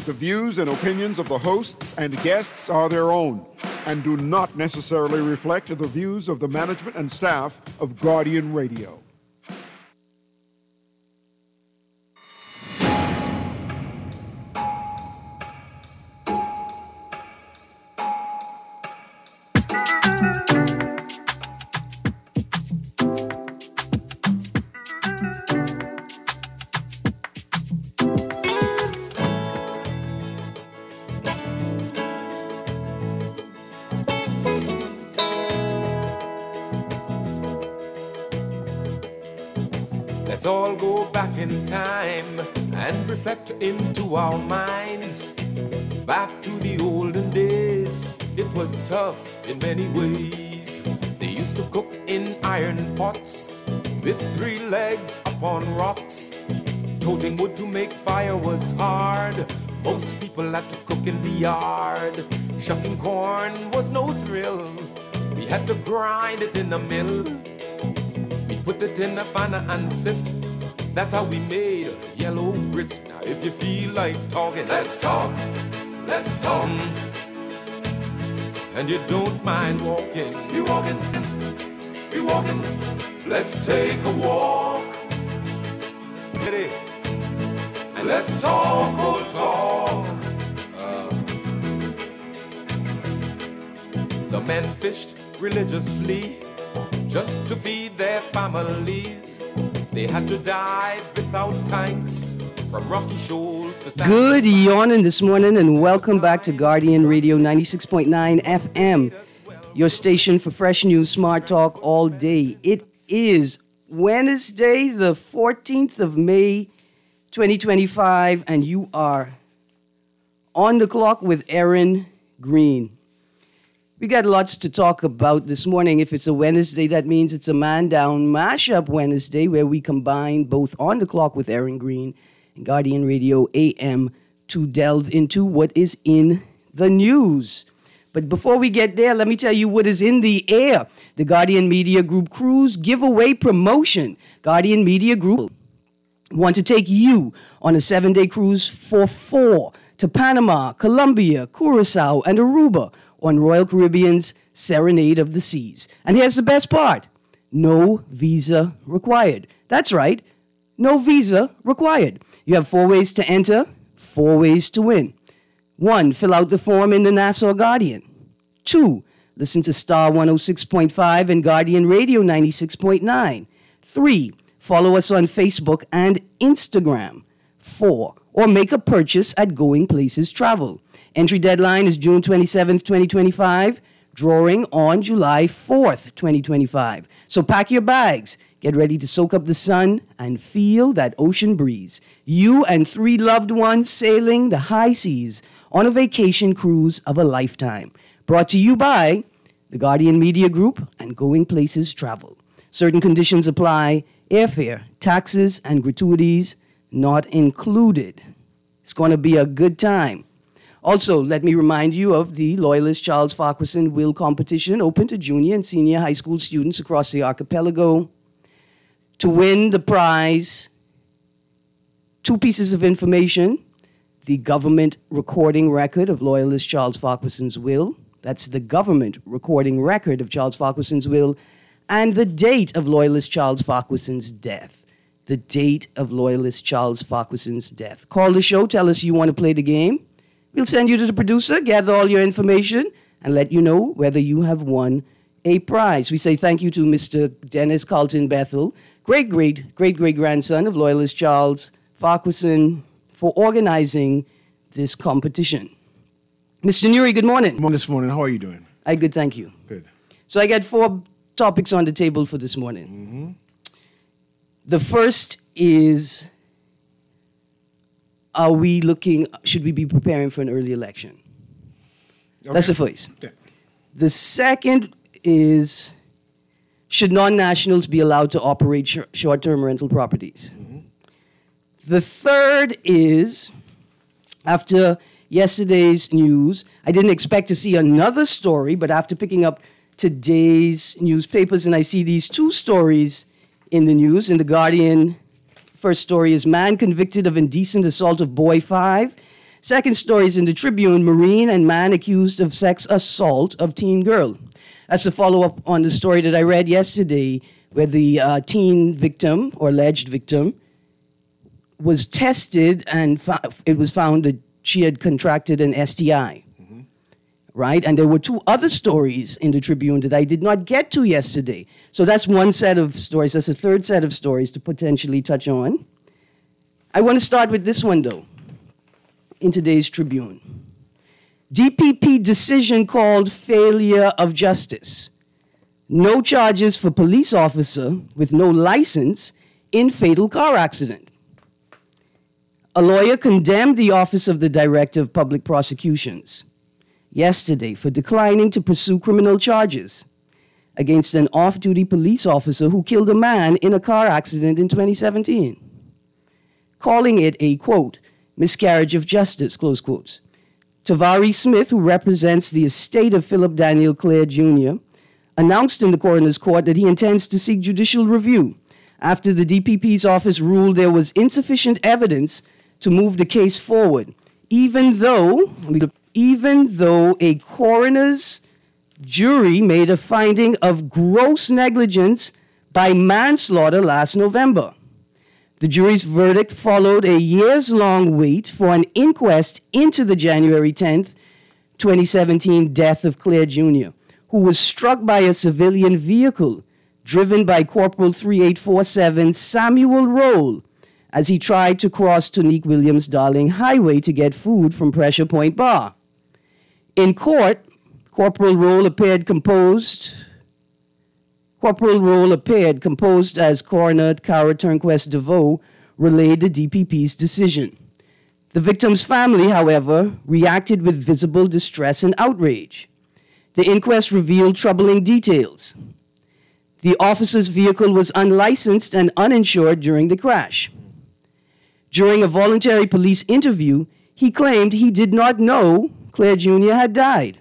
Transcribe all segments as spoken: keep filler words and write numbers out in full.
The views and opinions of the hosts and guests are their own and do not necessarily reflect the views of the management and staff of Guardian Radio. Let's all go back in time and reflect into our minds. Back to the olden days, it was tough in many ways. They used to cook in iron pots with three legs upon rocks. Toting wood to make fire was hard. Most people had to cook in the yard. Shucking corn was no thrill. We had to grind it in a mill. We put it in a fanner and sift. That's how we made yellow grits. Now if you feel like talking, let's talk, let's talk. Mm. And you don't mind walking, be walking, be walking. Let's take a walk. Ready? And let's talk, oh talk. Uh. The men fished religiously just to feed their families. They had to dive without tanks from rocky shoals to sand. Good yawning this morning and welcome back to Guardian Radio ninety-six point nine F M, your station for fresh news, smart talk all day. It is Wednesday, the fourteenth of May, twenty twenty-five, and you are on the clock with Aaron Green. We got lots to talk about this morning. If it's a Wednesday, that means it's a Man Down Mashup Wednesday, where we combine both On the Clock with Aaron Green and Guardian Radio A M to delve into what is in the news. But before we get there, let me tell you what is in the air. The Guardian Media Group Cruise Giveaway Promotion. Guardian Media Group want to take you on a seven-day cruise for four to Panama, Colombia, Curacao, and Aruba on Royal Caribbean's Serenade of the Seas. And here's the best part. No visa required. That's right. No visa required. You have four ways to enter, four ways to win. One, fill out the form in the Nassau Guardian. Two, listen to Star one oh six point five and Guardian Radio ninety-six point nine. Three, follow us on Facebook and Instagram. Four, or make a purchase at Going Places Travel. Entry deadline is June twenty-seventh, twenty twenty-five. Drawing on July fourth, twenty twenty-five. So pack your bags. Get ready to soak up the sun and feel that ocean breeze. You and three loved ones sailing the high seas on a vacation cruise of a lifetime. Brought to you by the Guardian Media Group and Going Places Travel. Certain conditions apply. Airfare, taxes, and gratuities not included. It's going to be a good time. Also, let me remind you of the Loyalist Charles Farquharson Will Competition, open to junior and senior high school students across the archipelago. To win the prize, two pieces of information: the government recording record of Loyalist Charles Farquharson's will. That's the government recording record of Charles Farquharson's will. And the date of Loyalist Charles Farquharson's death. The date of Loyalist Charles Farquharson's death. Call the show, tell us you want to play the game. We'll send you to the producer, gather all your information, and let you know whether you have won a prize. We say thank you to Mister Dennis Carlton Bethel, great, great, great, great grandson of Loyalist Charles Farquharson, for organizing this competition. Mister Nuri, good morning. Good morning this morning. How are you doing? I good, thank you. Good. So I got four topics on the table for this morning. Mm-hmm. The first is, are we looking, should we be preparing for an early election? Okay. That's the first. Okay. The second is, should non-nationals be allowed to operate sh- short-term rental properties? Mm-hmm. The third is, after yesterday's news, I didn't expect to see another story, but after picking up today's newspapers and I see these two stories in the news, in The Guardian, first story is man convicted of indecent assault of boy five. Second story is in the Tribune. Marine and man accused of sex assault of teen girl. That's a follow-up on the story that I read yesterday, where the uh, teen victim, or alleged victim, was tested and fo- it was found that she had contracted an S T I. Mm-hmm. Right? And there were two other stories in the Tribune that I did not get to yesterday. So that's one set of stories. That's a third set of stories to potentially touch on. I want to start with this one, though, in today's Tribune. D P P decision called failure of justice. No charges for police officer with no license in fatal car accident. A lawyer condemned the Office of the Director of Public Prosecutions yesterday for declining to pursue criminal charges against an off-duty police officer who killed a man in a car accident in twenty seventeen, calling it a, quote, miscarriage of justice, close quotes. Tavari Smith, who represents the estate of Philip Daniel Clare Junior, announced in the coroner's court that he intends to seek judicial review after the D P P's office ruled there was insufficient evidence to move the case forward, even though, even though a coroner's jury made a finding of gross negligence by manslaughter last November. The jury's verdict followed a years-long wait for an inquest into the January tenth, twenty seventeen death of Clare Junior, who was struck by a civilian vehicle driven by Corporal three eight four seven Samuel Roll as he tried to cross Tonique Williams Darling Highway to get food from Pressure Point Bar. In court, Corporal Roll appeared composed Corporal Roll appeared composed as Coroner Cara Turnquest DeVoe relayed the D P P's decision. The victim's family, however, reacted with visible distress and outrage. The inquest revealed troubling details. The officer's vehicle was unlicensed and uninsured during the crash. During a voluntary police interview, he claimed he did not know Clare Junior had died.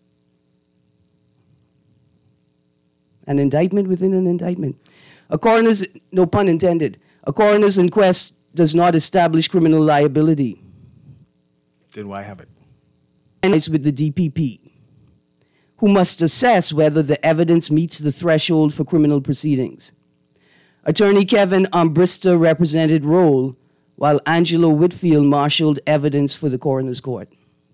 An indictment within an indictment. A coroner's, no pun intended, a coroner's inquest does not establish criminal liability. Then why have it? And it's with the D P P, who must assess whether the evidence meets the threshold for criminal proceedings. Attorney Kevin Ambrista represented Roll, while Angelo Whitfield marshaled evidence for the coroner's court.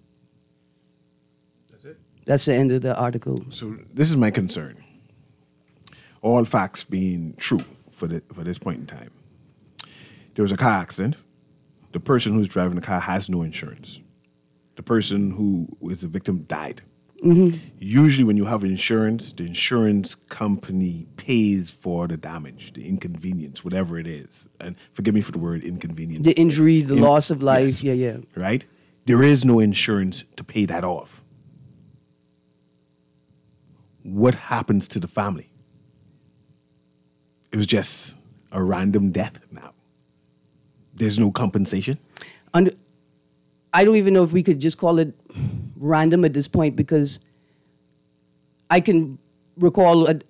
That's it? That's the end of the article. So this is my concern. All facts being true for, the, for this point in time. There was a car accident. The person who's driving the car has no insurance. The person who is the victim died. Mm-hmm. Usually when you have insurance, the insurance company pays for the damage, the inconvenience, whatever it is. And forgive me for the word inconvenience. The injury, the In, loss of life, yes, yeah, yeah. Right? There is no insurance to pay that off. What happens to the family? It was just a random death now. There's no compensation. And I don't even know if we could just call it random at this point, because I can recall a,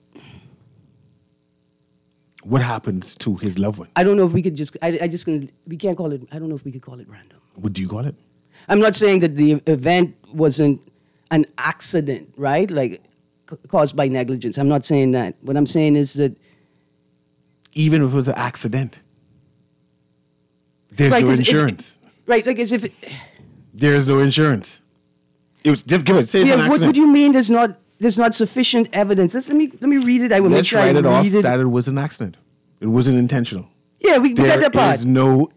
what happens to his loved one? I don't know if we could just, I, I just, we can't call it, I don't know if we could call it random. What do you call it? I'm not saying that the event wasn't an accident, right? Like c- caused by negligence. I'm not saying that. What I'm saying is that even if it was an accident, there's right, no 'cause if- insurance. right, like as if, it, There's no insurance. It was, give it, say it's yeah, an what, accident. what do you mean there's not, there's not sufficient evidence? Let's, let me, let me read it. I will make Let's sure I write read it off it. that it was an accident. It wasn't intentional. Yeah, we, we got There that part. is no.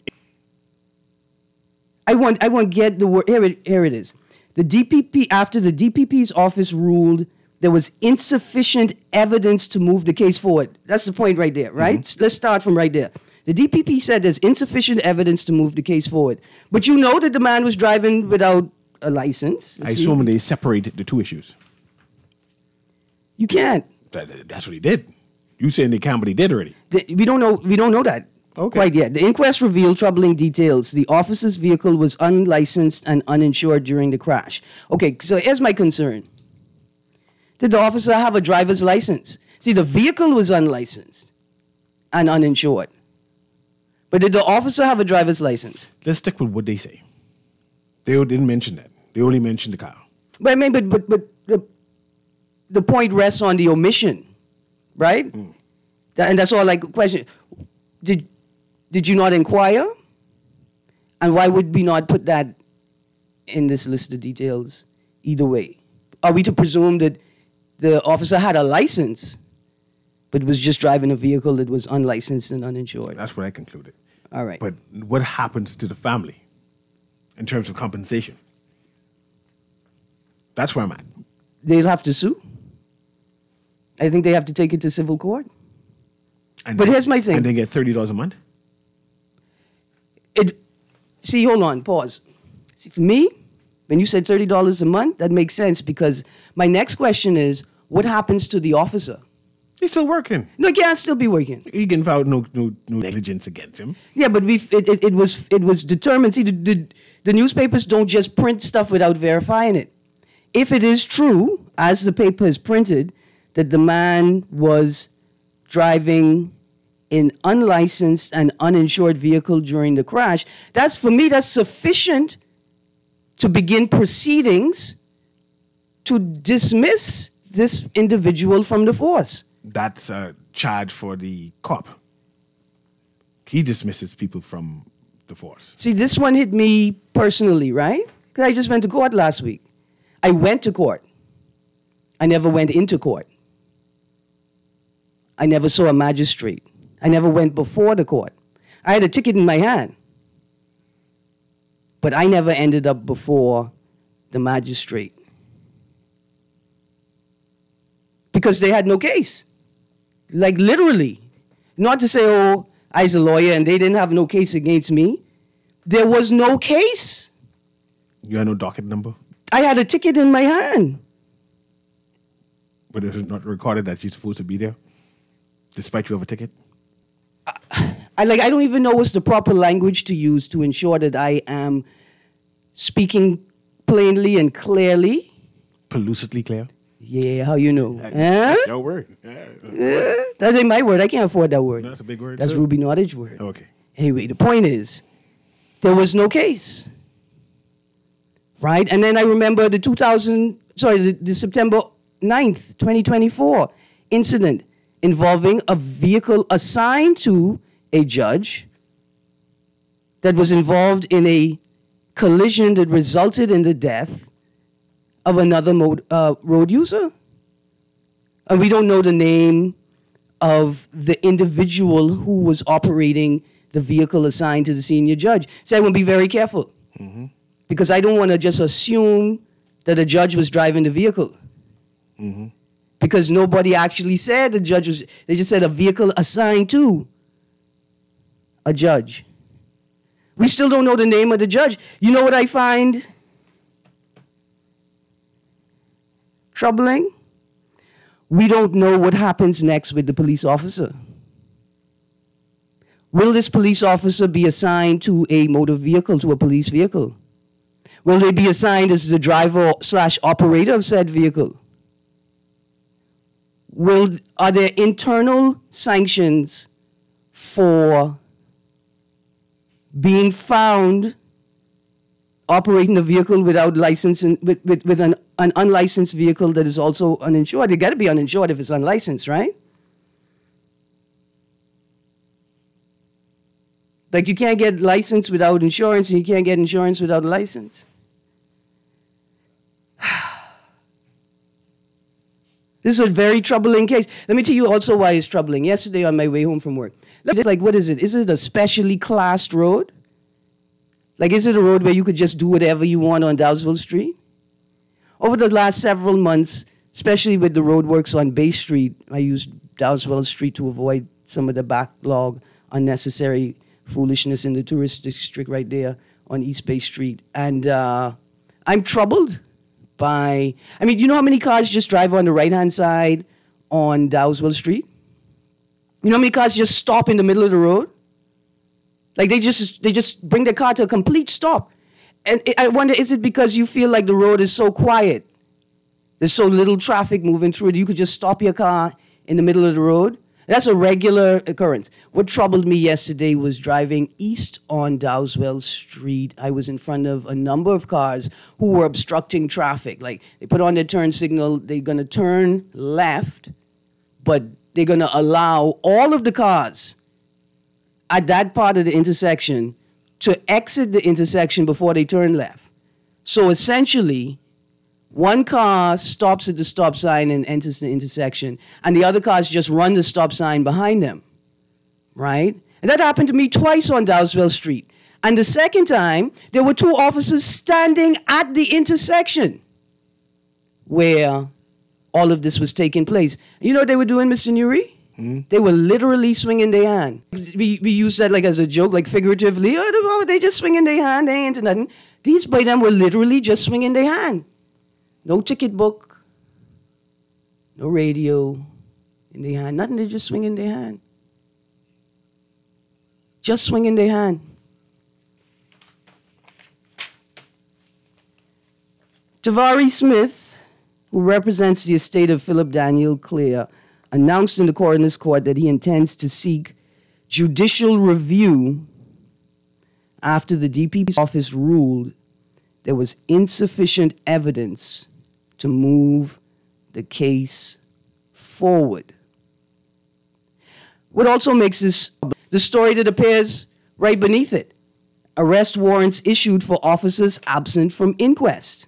I want I want to get the word. Here it, here it is. The D P P, after the D P P's office ruled there was insufficient evidence to move the case forward. That's the point right there, right? Mm-hmm. Let's start from right there. The D P P said there's insufficient evidence to move the case forward. But you know that the man was driving without a license. I assume they separated the two issues. You can't. That, that's what he did. You saying they can't, but he did already. The, we don't know. We don't know that. Okay. Quite yet. The inquest revealed troubling details. The officer's vehicle was unlicensed and uninsured during the crash. Okay, so here's my concern. Did the officer have a driver's license? See, the vehicle was unlicensed and uninsured. But did the officer have a driver's license? Let's stick with what they say. They didn't mention that. They only mentioned the car. But I mean, but but but the the point rests on the omission, right? Mm. That, and that's all. Like question: Did did you not inquire? And why would we not put that in this list of details? Either way, are we to presume that the officer had a license, but was just driving a vehicle that was unlicensed and uninsured? That's what I concluded. All right. But what happens to the family in terms of compensation? That's where I'm at. They'll have to sue. I think they have to take it to civil court. And but they, here's my thing. And they get thirty dollars a month? It. See, hold on, pause. See, for me, when you said thirty dollars a month, that makes sense because my next question is, what happens to the officer? He's still working. No, he can't still be working. You can file no, no, no negligence against him. Yeah, but we it, it, it was it was determined. See, the, the, the newspapers don't just print stuff without verifying it. If it is true, as the paper is printed, that the man was driving an unlicensed and uninsured vehicle during the crash, that's, for me, that's sufficient to begin proceedings to dismiss this individual from the force. That's a charge for the cop. He dismisses people from the force. See, this one hit me personally, right? Because I just went to court last week. I went to court. I never went into court. I never saw a magistrate. I never went before the court. I had a ticket in my hand. But I never ended up before the magistrate. Because they had no case. Like literally. Not to say, oh, I was a lawyer and they didn't have no case against me. There was no case. You had no docket number? I had a ticket in my hand. But it was not recorded that you're supposed to be there? Despite you have a ticket? I, I like I don't even know what's the proper language to use to ensure that I am speaking plainly and clearly. Pellucidly clear? Yeah, how you know? That, huh? That's your word. Yeah, yeah, that ain't my word. I can't afford that word. No, that's a big word. That's too. Ruby Nottage word. Okay. Anyway, the point is, there was no case. Right? And then I remember the two thousand, sorry, the, the September ninth, twenty twenty-four incident involving a vehicle assigned to a judge that was involved in a collision that resulted in the death of another mode, uh, road user. And we don't know the name of the individual who was operating the vehicle assigned to the senior judge. So I want to be very careful. Mm-hmm. Because I don't want to just assume that a judge was driving the vehicle. Mm-hmm. Because nobody actually said the judge was, they just said a vehicle assigned to a judge. We still don't know the name of the judge. You know what I find troubling? We don't know what happens next with the police officer. Will this police officer be assigned to a motor vehicle, to a police vehicle? Will they be assigned as the driver slash operator of said vehicle? Will, are there internal sanctions for being found operating a vehicle without license, and, with, with, with an, an unlicensed vehicle that is also uninsured? It got to be uninsured if it's unlicensed, right? Like you can't get license without insurance, and you can't get insurance without a license. This is a very troubling case. Let me tell you also why it's troubling. Yesterday on my way home from work, it's like, what is it? Is it a specially classed road? Like, is it a road where you could just do whatever you want on Dowsville Street? Over the last several months, especially with the road works on Bay Street, I used Dowsville Street to avoid some of the backlog, unnecessary foolishness in the tourist district right there on East Bay Street. And uh, I'm troubled by, I mean, you know how many cars just drive on the right-hand side on Dowsville Street? You know how many cars just stop in the middle of the road? Like they just they just bring the car to a complete stop. And I wonder, is it because you feel like the road is so quiet? There's so little traffic moving through it, you could just stop your car in the middle of the road? That's a regular occurrence. What troubled me yesterday was driving east on Dowswell Street. I was in front of a number of cars who were obstructing traffic. Like, they put on their turn signal, they're going to turn left, but they're going to allow all of the cars at that part of the intersection to exit the intersection before they turn left. So essentially, one car stops at the stop sign and enters the intersection, and the other cars just run the stop sign behind them, right? And that happened to me twice on Dowswell Street. And the second time, there were two officers standing at the intersection where all of this was taking place. You know what they were doing, Mister Nuri? Mm-hmm. They were literally swinging their hand. We, we use that like as a joke, like figuratively. Oh, they just swinging their hand, they ain't nothing. These by them were literally just swinging their hand. No ticket book, no radio in their hand, nothing, they just swing in their hand. Just swing in their hand. Tavari Smith, who represents the estate of Philip Daniel Clare, announced in the coroner's court that he intends to seek judicial review after the D P P's office ruled there was insufficient evidence to move the case forward. What also makes this the story that appears right beneath it? Arrest warrants issued for officers absent from inquest.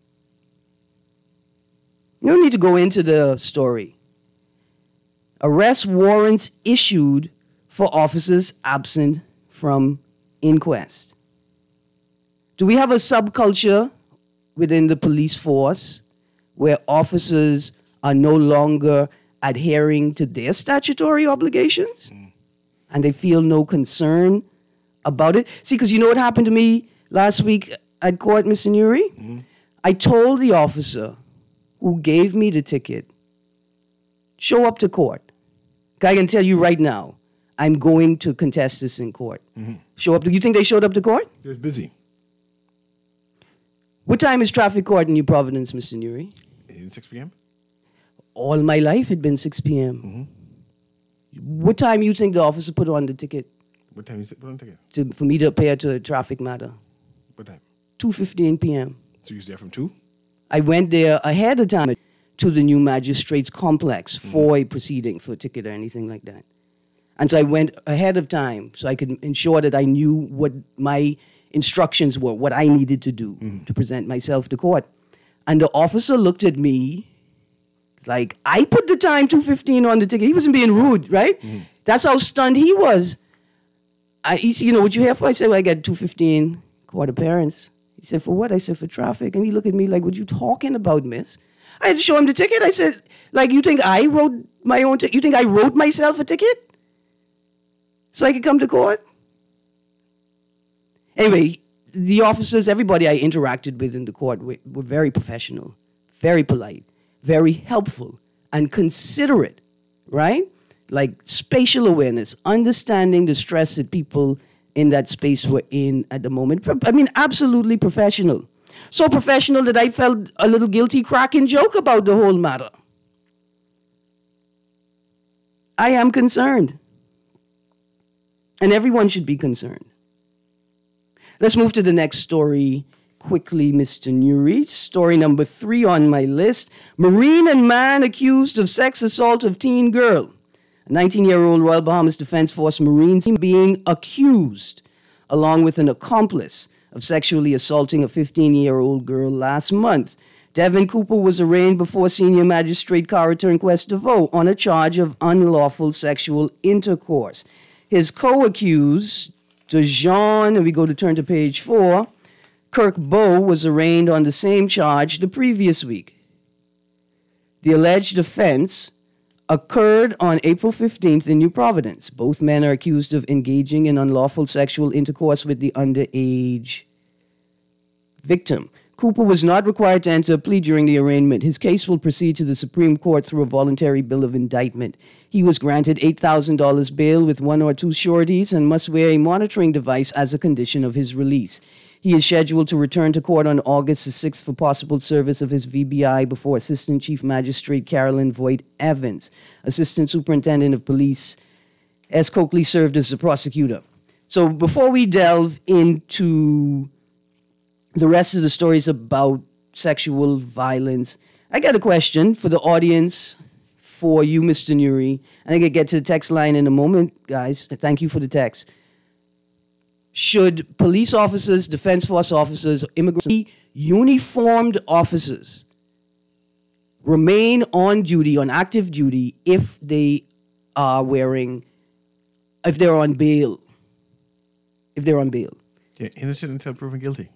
You don't need to go into the story. Arrest warrants issued for officers absent from inquest. Do we have a subculture within the police force where officers are no longer adhering to their statutory obligations mm. and they feel no concern about it? See, because you know what happened to me last week at court, Mister Nuri? Mm-hmm. I told the officer who gave me the ticket, show up to court. I can tell you right now, I'm going to contest this in court. Mm-hmm. Show up. To, you think they showed up to court? They was busy. What time is traffic court in New Providence, Mister Nuri? In six p.m.? All my life had been six p.m. Mm-hmm. What time you think the officer put on the ticket? What time you put on the ticket? To, for me to appear to a traffic matter. What time? two fifteen p.m. So you was there from two? I went there ahead of time to the new magistrates complex mm-hmm. for a proceeding, for a ticket or anything like that. And so I went ahead of time so I could ensure that I knew what my instructions were, what I needed to do mm-hmm. to present myself to court. And the officer looked at me like, I put the time two fifteen on the ticket. He wasn't being rude, right? Mm-hmm. That's how stunned he was. I, he said, you know, what you here for? I said, well, I got two fifteen court appearance. He said, for what? I said, for traffic. And he looked at me like, what you talking about, miss? I had to show him the ticket. I said, like, you think I wrote my own ticket? You think I wrote myself a ticket so I could come to court? Anyway, the officers, everybody I interacted with in the court were, were very professional, very polite, very helpful, and considerate, right? Like spatial awareness, understanding the stress that people in that space were in at the moment. I mean, absolutely professional. So professional that I felt a little guilty cracking joke about the whole matter. I am concerned. And everyone should be concerned. Let's move to the next story quickly, Mister Nuri. Story number three on my list. Marine and man accused of sex assault of teen girl. A nineteen-year-old Royal Bahamas Defense Force Marine being accused, along with an accomplice, of sexually assaulting a fifteen-year-old girl last month. Devin Cooper was arraigned before Senior Magistrate Cara Turnquest DeVoe on a charge of unlawful sexual intercourse. His co-accused, DeJean, and we go to turn to page four, Kirk Bowe, was arraigned on the same charge the previous week. The alleged offense occurred on April fifteenth in New Providence. Both men are accused of engaging in unlawful sexual intercourse with the underage victim. Cooper was not required to enter a plea during the arraignment. His case will proceed to the Supreme Court through a voluntary bill of indictment. He was granted eight thousand dollars bail with one or two sureties and must wear a monitoring device as a condition of his release. He He is scheduled to return to court on August the sixth for possible service of his V B I before Assistant Chief Magistrate Carolyn Voigt Evans. Assistant Superintendent of Police S. Coakley served as the prosecutor. So before we delve into the rest of the stories about sexual violence, I got a question for the audience, for you, Mister Nuri. I think I'll get to the text line in a moment, guys. Thank you for the text. Should police officers, defense force officers, immigration, uniformed officers remain on duty, on active duty, if they are wearing, if they're on bail? If they're on bail. Yeah, innocent until proven guilty.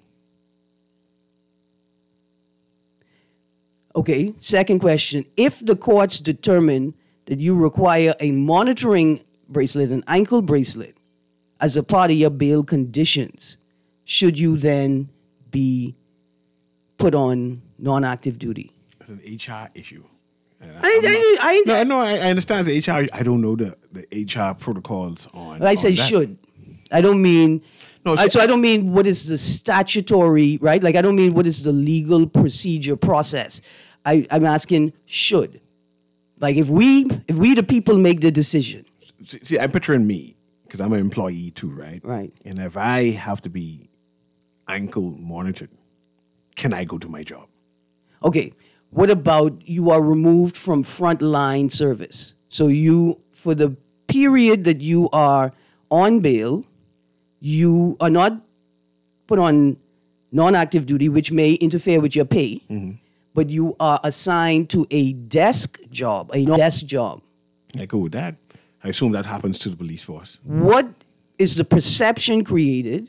Okay, second question. If the courts determine that you require a monitoring bracelet, an ankle bracelet, as a part of your bail conditions, should you then be put on non-active duty? It's an H R issue. And I, I, I, no, no, I, I understand the H R. I don't know the, the H R protocols on. I on say that. should. I don't mean. No, I, so- so I don't mean what is the statutory, right? Like I don't mean what is the legal procedure process. I, I'm asking should. Like if we, if we the people make the decision. See, see I'm picturing me because I'm an employee too, right? Right. And if I have to be ankle monitored, can I go to my job? Okay, what about you are removed from frontline service? So you, for the period that you are on bail, you are not put on non-active duty, which may interfere with your pay, mm-hmm. but you are assigned to a desk job, a desk job. I go with that. I assume that happens to the police force. What is the perception created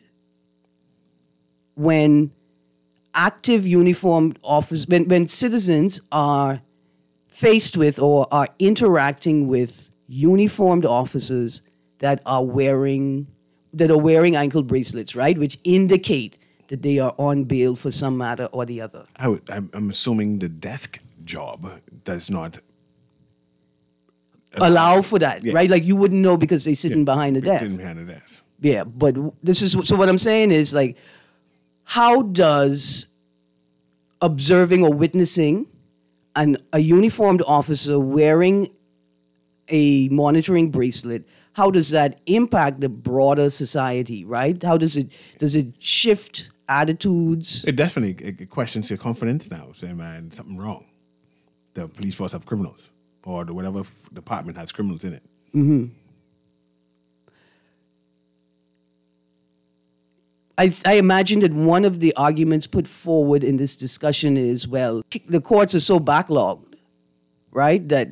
when active uniformed officers, when, when citizens are faced with or are interacting with uniformed officers that are wearing that are wearing ankle bracelets, right, which indicate that they are on bail for some matter or the other? I would, I'm, I'm assuming the desk job does not allow for that, yeah. right? Like you wouldn't know because they're sitting yeah, behind the desk. Sitting behind the desk. Yeah, but this is so. What I'm saying is like, how does observing or witnessing an a uniformed officer wearing a monitoring bracelet, how does that impact the broader society, right? How does it does it shift attitudes? It definitely it, it questions your confidence now. Say, man, something wrong. The police force have criminals, or the whatever f- department has criminals in it. Mm-hmm. I, I imagine that one of the arguments put forward in this discussion is, well, the courts are so backlogged, right, that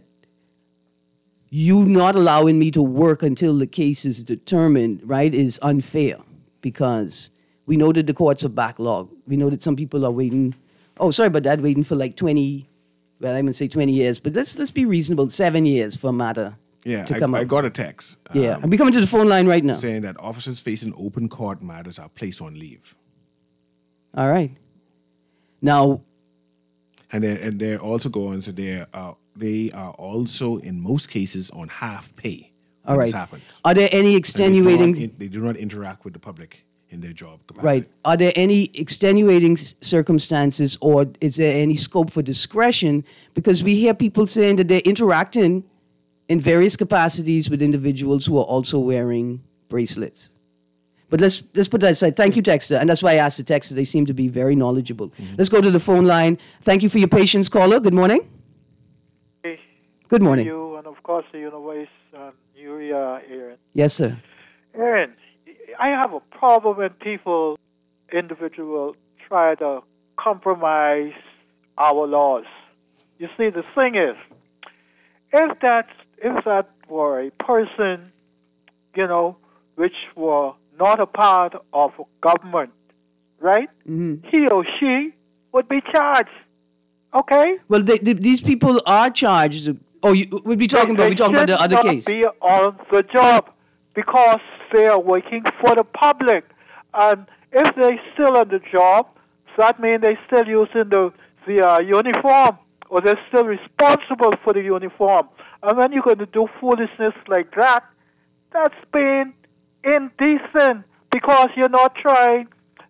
you not allowing me to work until the case is determined, right, is unfair because we know that the courts are backlogged. We know that some people are waiting, oh, sorry about that, waiting for like twenty, well, I'm going to say twenty years, but let's let's be reasonable, seven years for a matter Yeah, to I, come I up. got a text. Yeah, um, I'm coming to the phone line right now. saying that officers facing open court matters are placed on leave. All right. Now, And they and they're also going so they are they are also in most cases on half pay when all right. this happens. Are there any And they do, extenuating... not in- they do not interact with the public in their job capacity. Right. Are there any extenuating s- circumstances or is there any scope for discretion? Because we hear people saying that they're interacting in various capacities with individuals who are also wearing bracelets. But let's let's put that aside. Thank you, Texter. And that's why I asked the Texter. They seem to be very knowledgeable. Mm-hmm. Let's go to the phone line. Thank you for your patience, caller. Good morning. Hey, Good morning. You and of course the universe and you, uh, Aaron. Yes, sir. Aaron, I have a problem when people, individual, try to compromise our laws. You see, the thing is, if that if that were a person, you know, which were not a part of government, right? Mm-hmm. He or she would be charged. Okay. Well, they, they, these people are charged. Oh, you, we'll be talking about. They We're talking about the other should not case. be on the job because they are working for the public, and if they still on the job, so that means they still using the the uh, uniform, or they're still responsible for the uniform. And when you're going to do foolishness like that, that's being indecent because you're not trying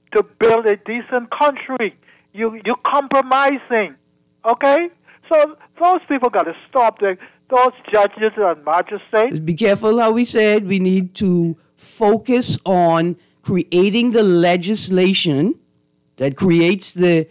to build a decent country. You you compromising, okay? So those people got to stop. The, those judges and magistrates. Be careful how we said. We need to focus on creating the legislation that creates the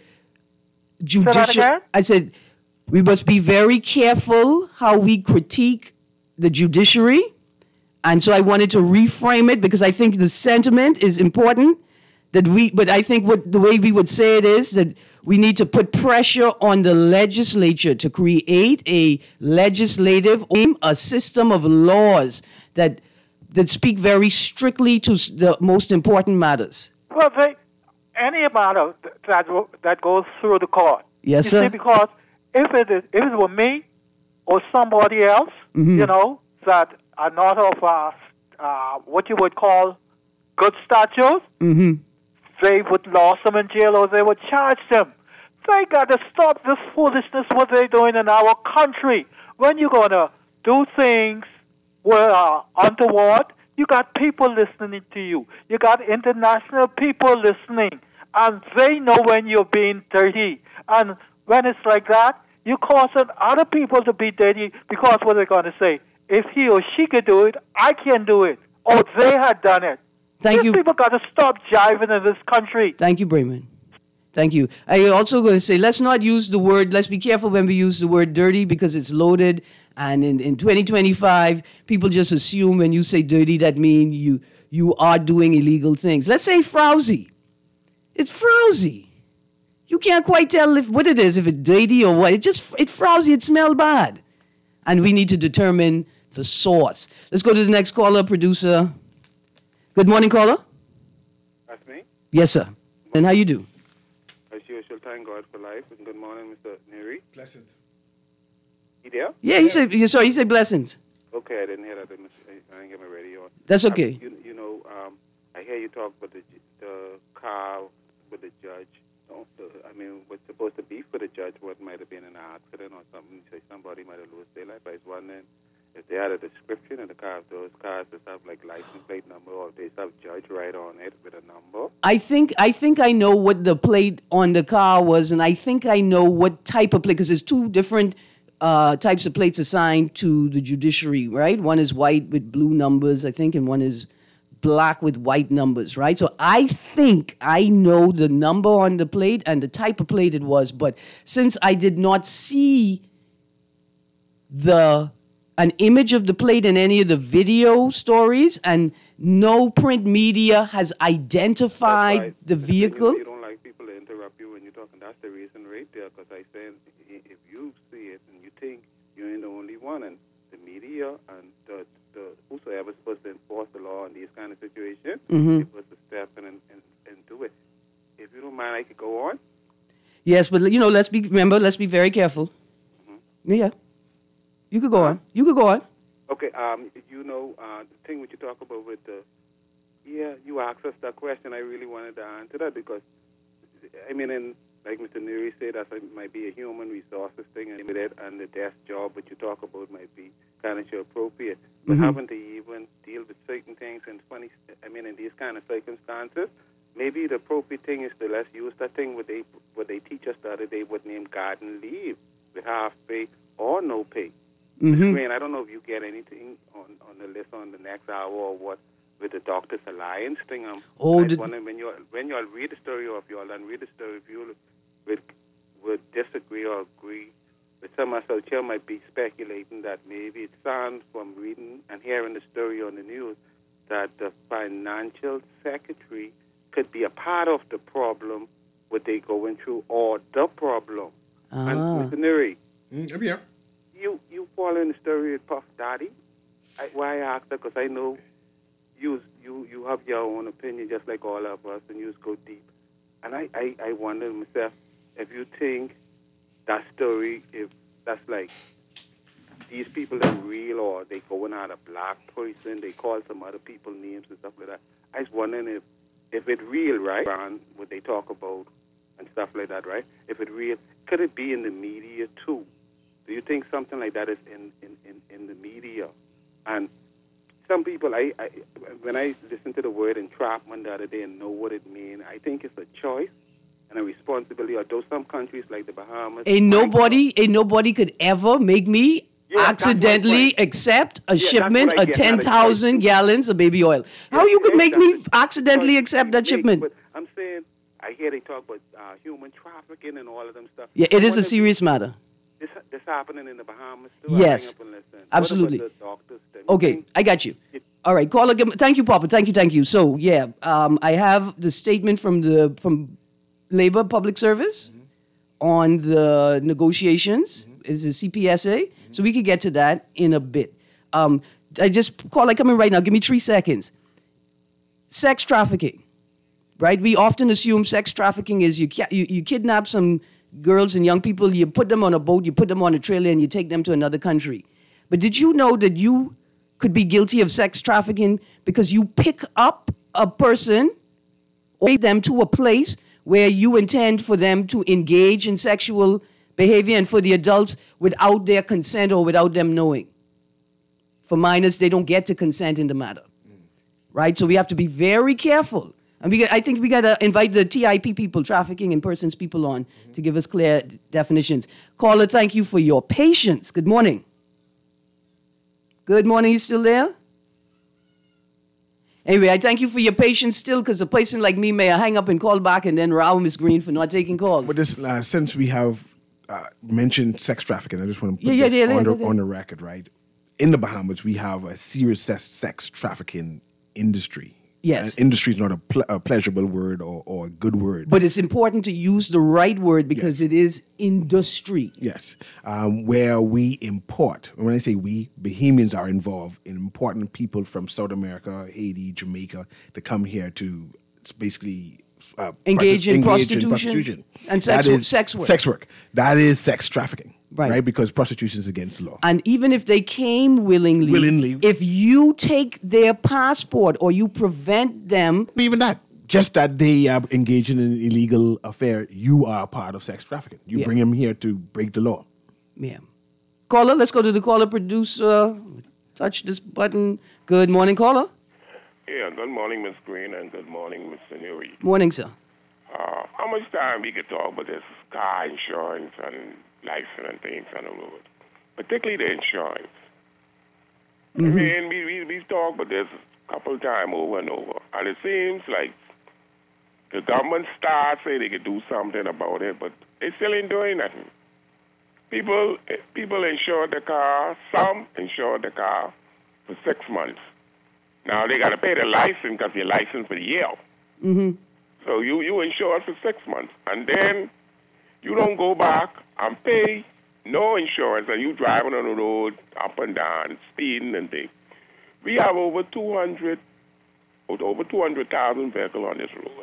judicial. again? I said we must be very careful how we critique the judiciary. And so I wanted to reframe it because I think the sentiment is important. That we, but I think what the way we would say it is that we need to put pressure on the legislature to create a legislative, a system of laws that that speak very strictly to the most important matters. Well, they, any matter that that goes through the court. Yes, you sir. See, because if it is, if it were me or somebody else, mm-hmm. you know, that are not of uh, uh, what you would call good statutes, mm-hmm. they would lock them in jail or they would charge them. They got to stop this foolishness what they're doing in our country. When you're going to do things where uh, untoward, you got people listening to you. You got international people listening, and they know when you're being dirty. And when it's like that, you're causing other people to be dirty because what they're going to say, if he or she could do it, I can do it. Or they had done it. Thank These you. people got to stop jiving in this country. Thank you, Brayman. Thank you. I also going to say, let's not use the word, let's be careful when we use the word dirty because it's loaded. And in, in twenty twenty-five, people just assume when you say dirty, that means you, you are doing illegal things. Let's say frowsy. It's frowsy. You can't quite tell if what it is, if it's dirty or what. It just, it's frowsy, it smells bad. And we need to determine the source. Let's go to the next caller, producer. Good morning, caller. That's me. Yes, sir. And how you do? As usual, thank God for life. And good morning, Mister Neri. Pleasant. You there? Yeah, he said, yeah, sorry, he said blessings. Okay, I didn't hear that. I didn't get my radio on. That's okay. I, you, you know, um, I hear you talk about the, the car with the judge. Don't, uh, I mean, what's supposed to be for the judge, what might have been an accident or something, say somebody might have lost their life. I was wondering if they had a description in the car, those cars that have like license plate number or if they have judge right on it with a number. I think I think I know what the plate on the car was, and I think I know what type of plate, because there's two different uh, types of plates assigned to the judiciary, right? One is white with blue numbers, I think, and one is black with white numbers, right? So I think I know the number on the plate and the type of plate it was, but since I did not see the an image of the plate in any of the video stories, and no print media has identified right. the vehicle. You don't like people to interrupt you when you're talking. That's the reason right there, because I said if you see it and you think you ain't the only one, and the media and the, the whosoever's supposed to enforce the law in these kind of situations, Mm-hmm. they're supposed to step in and, and, and do it. If you don't mind, I could go on. Yes, but you know, let's be remember, let's be very careful. Mm-hmm. Yeah. You could go on. You could go on. Okay, um, you know, uh, the thing which you talk about with the, yeah, you asked us that question. I really wanted to answer that because, I mean, and like Mister Neri said, that might be a human resources thing, and with it, and the desk job which you talk about might be kind of appropriate. But Mm-hmm. having to even deal with certain things in funny, I mean, in these kind of circumstances, maybe the appropriate thing is to let's use that thing what they what they teach us the other day, what named garden leave, with half pay or no pay. Mm-hmm. Green, I don't know if you get anything on, on the list on the next hour or what with the Doctors Alliance thing. Um, Oh, I was the- wondering when you when you all read the story or if you all done read the story, if you would would disagree or agree with some of us here might be speculating that maybe it sounds from reading and hearing the story on the news that the financial secretary could be a part of the problem what they going through or the problem. Ah. And Mister Neri, Mm, I'm here. you you follow in the story with Puff Daddy? I, why I asked that? Because I know you you you have your own opinion, just like all of us, and you go deep. And I, I, I wonder myself if you think that story, if that's like these people that real or they going out a black person, they call some other people names and stuff like that. I was wondering if if it real, right? Around what they talk about and stuff like that, right? If it real, could it be in the media too? Do you think something like that is in, in, in, in the media? And some people, I, I when I listened to the word entrapment the other day and know what it means, I think it's a choice and a responsibility. Although some countries like the Bahamas, ain't nobody, ain't nobody could ever make me Yeah, accidentally accept a Yeah, that's shipment what I of get, ten not a thousand choice. gallons of baby oil. How Yeah, you could make me exactly. accidentally Choice accept that you make, shipment? But I'm saying, I hear they talk about uh, human trafficking and all of them stuff. Yeah, it I is a wonder if serious matter. This, this happening in the Bahamas too? Yes. I hang up and listen. Absolutely. What about the doctors? Then? Okay, think- I got you. All right, caller. give- Thank you, Papa. Thank you, thank you. So, yeah, um, I have the statement from the from Labor Public Service on the negotiations. It's a C P S A, so we could get to that in a bit. Um, I just call. I come in right now. Give me three seconds. Sex trafficking, right? We often assume sex trafficking is you ki- you, you kidnap some girls and young people, you put them on a boat, you put them on a trailer, and you take them to another country. But did you know that you could be guilty of sex trafficking because you pick up a person or take them to a place where you intend for them to engage in sexual behavior and for the adults without their consent or without them knowing? For minors, they don't get to consent in the matter, right? So we have to be very careful. And we got, I think we got to invite the T I P people, trafficking in persons people, on mm-hmm. to give us clear d- definitions. Caller, thank you for your patience. Good morning. Good morning. You still there? Anyway, I thank you for your patience still, because a person like me may hang up and call back and then row Miss Green for not taking calls. But this, uh, since we have uh, mentioned sex trafficking, I just want to put Yeah, yeah, this yeah, on, yeah, the, yeah. on the record, right? In the Bahamas, we have a serious sex, sex trafficking industry. Yes. Uh, industry is not a, ple- a pleasurable word or, or a good word. But it's important to use the right word because Yes. it is industry. Yes, um, where we import. When I say we, Bahamians are involved in importing people from South America, Haiti, Jamaica to come here to s- basically uh, Engage in engage prostitution prostitution and sex- That is sex work. Sex work. That is sex trafficking, Right. right? Because prostitution is against the law. And even if they came willingly, Willingly. if you take their passport or you prevent them, Not even that. Just that they are engaging in an illegal affair, you are a part of sex trafficking. You Yeah. bring them here to break the law. yeah. Caller, let's go to the caller producer. Touch this button. Good morning, caller. Yeah, good morning, Miss Green, and good morning, Mister Newey. Morning, sir. Uh, how much time we could talk about this car insurance and license and things on the road, particularly the insurance? Mm-hmm. I mean, we, we, we talked about this a couple of times over and over, and it seems like the government starts say they could do something about it, but they still ain't doing nothing. People people insure the car, some insure the car for six months. Now they got to pay the license because you're licensed for the year. Mm-hmm. So you, you insure it for six months, and then you don't go back and pay no insurance, and you driving on the road up and down, speeding and things. We have over two hundred, over two hundred thousand vehicles on this road,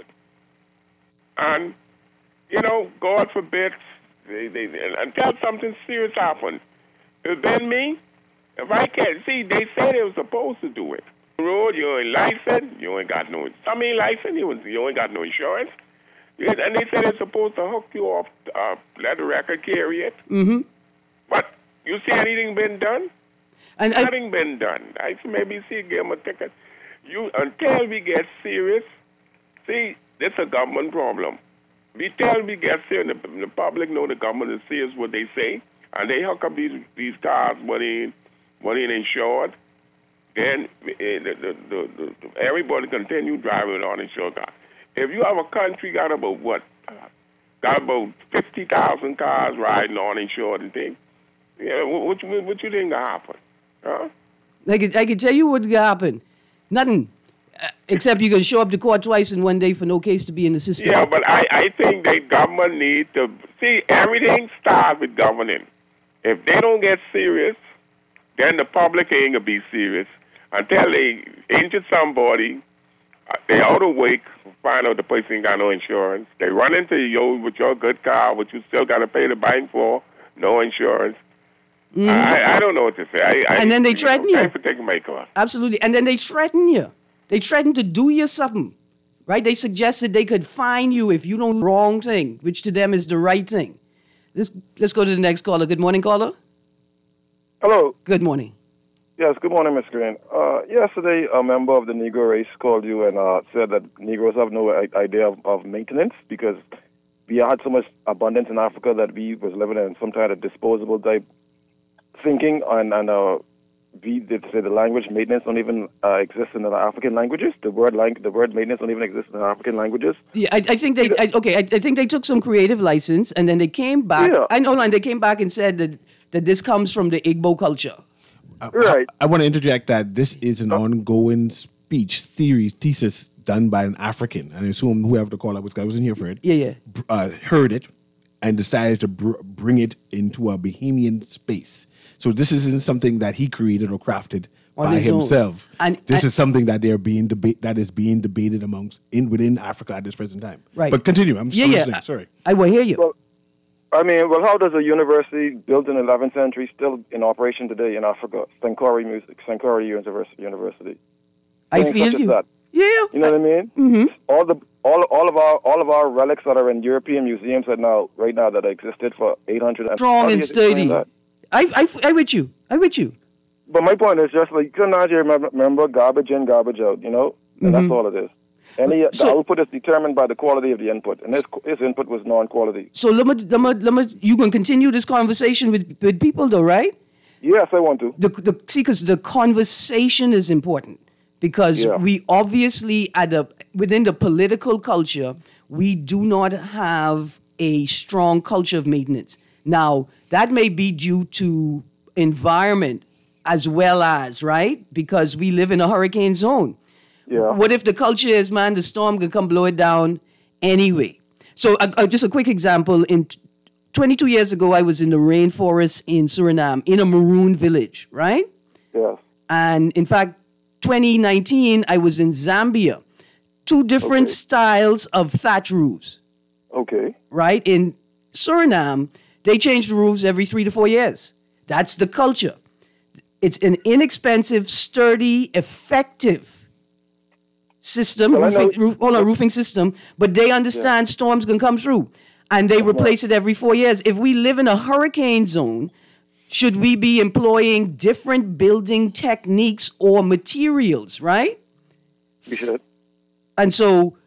and you know, God forbid, they, they, until something serious happens, if then me, if I can't see, they say they were supposed to do it. Road, you ain't licensed, you ain't got no, some ain't licensed, you ain't, you ain't got no insurance. Yeah, and they say they're supposed to hook you off, uh, let the record carry it. Mm-hmm. But you see anything been done? And I, Nothing been done. I see maybe see give them a ticket. You until we get serious. See, this is a government problem. We tell we get serious, the, the public know the government is serious what they say, and they hook up these these cars when they when they insured. Then uh, the, the, the, the, everybody continue driving an uninsured car. If you have a country got about what, uh, got about fifty thousand cars riding uninsured and things, yeah, what, what, what you think gonna happen? Huh? I could, I could tell you what could happen. Nothing. Uh, except you can show up to court twice in one day for no case to be in the system. Yeah, but I, I think the government needs to, see, everything starts with governing. If they don't get serious, then the public ain't gonna be serious. Until they injure somebody, uh, they out of wake, find out the person ain't got no insurance. They run into you with your good car, which you still got to pay the bank for, no insurance. Mm-hmm. I, I don't know what to say. I, I, and then they threaten you. Thanks for taking my call. Absolutely. And then they threaten you. They threaten to do you something, right? They suggested they could fine you if you don't do the wrong thing, which to them is the right thing. Let's, let's go to the next caller. Good morning, caller. Hello. Good morning. Yes, good morning, Miss Green. Uh, yesterday, a member of the Negro race called you and uh, said that Negroes have no I- idea of, of maintenance because we had so much abundance in Africa that we was living in some kind of disposable type thinking, and, and uh, we did say the language maintenance don't even uh, exist in the African languages. The word lang- the word maintenance don't even exist in the African languages. Yeah, I, I think they I, okay. I, I think they took some creative license, and then they came back. Yeah. I know, and they came back and said that that this comes from the Igbo culture. I, Right. I, I want to interject that this is an ongoing speech theory thesis done by an African, and I assume whoever the caller was, I wasn't here for it. Yeah, yeah. br- Uh, heard it and decided to br- bring it into a Bahamian space. So this isn't something that he created or crafted On by his own. himself. And- this and- is something that they're being debate that is being debated amongst in within Africa at this present time. Right. But continue. I'm, Yeah, I'm yeah. listening. Sorry. I will hear you. Well, I mean, well, how does a university built in the eleventh century still in operation today in Africa? Sankore Music, Sankore University. University. I Things feel such as you. that. Yeah. You know what I mean? Mm-hmm. All the all all of our all of our relics that are in European museums that now right now that existed for eight hundred. Strong how do and you explain sturdy. that? I, I, I with you. I with you. But my point is just like you cannot remember, remember garbage in, garbage out. You know, and that's all it is. Any So- the output is determined by the quality of the input, and his his input was non-quality. So let me, let me, let me, you can continue this conversation with, with people though, right? Yes, I want to. The, the, see, because the conversation is important. Because Yeah. we obviously, at a, within the political culture, we do not have a strong culture of maintenance. Now, that may be due to environment as well as, right? Because we live in a hurricane zone. Yeah. What if the culture is, man, the storm can come blow it down anyway? So uh, uh, just a quick example. In t- twenty-two years ago, I was in the rainforest in Suriname, in a maroon village, right? Yes. And in fact, twenty nineteen, I was in Zambia. Two different Okay. styles of thatch roofs, Okay. right? In Suriname, they change the roofs every three to four years. That's the culture. It's an inexpensive, sturdy, effective system, Well, I know- roofing, roof, hold on, roofing system, but they understand storms can come through. And they replace it every four years. If we live in a hurricane zone, should we be employing different building techniques or materials, right? We should. And so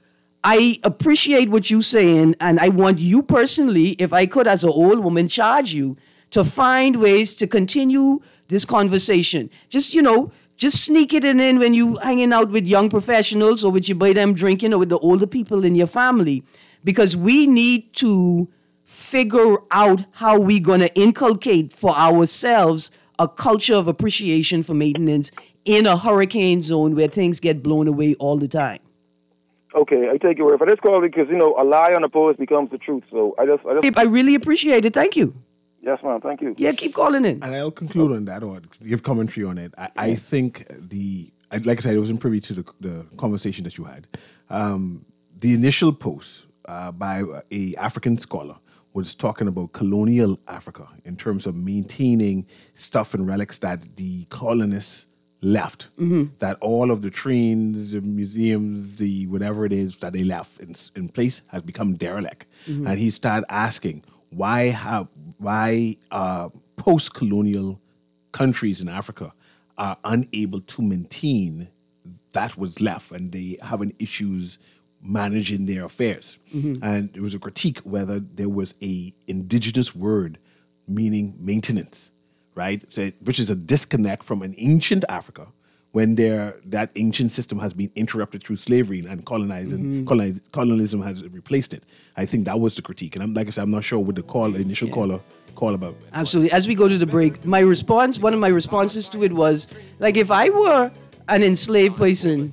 I appreciate what you're saying, and I want you personally, if I could, as an old woman, charge you to find ways to continue this conversation. Just, you know, just sneak it in when you hanging out with young professionals or with you by them drinking or with the older people in your family, because we need to figure out how we're going to inculcate for ourselves a culture of appreciation for maintenance in a hurricane zone where things get blown away all the time. Okay, I take your word for this call because you know a lie unopposed becomes the truth. So I just, I just. I really appreciate it. Thank you. Yes, ma'am. Thank you. Yeah, keep calling in. And I'll conclude on that or give commentary on it. I, I think the, I- like I said, I wasn't privy to the, the conversation that you had. Um, the initial post uh, by a African scholar was talking about colonial Africa in terms of maintaining stuff and relics that the colonists left. That all of the trains, the museums, the whatever it is that they left in, in place has become derelict. And he started asking, why have why uh, post-colonial countries in Africa are unable to maintain that was left, and they having issues managing their affairs. And there was a critique whether there was a indigenous word meaning maintenance, right? So, which is a disconnect from an ancient Africa when there that ancient system has been interrupted through slavery and colonizing, coloniz, colonialism has replaced it. I think that was the critique. And I'm like I said, I'm not sure what the call, initial caller call about. Absolutely. As we go to the break, my response, one of my responses to it was, like, if I were an enslaved person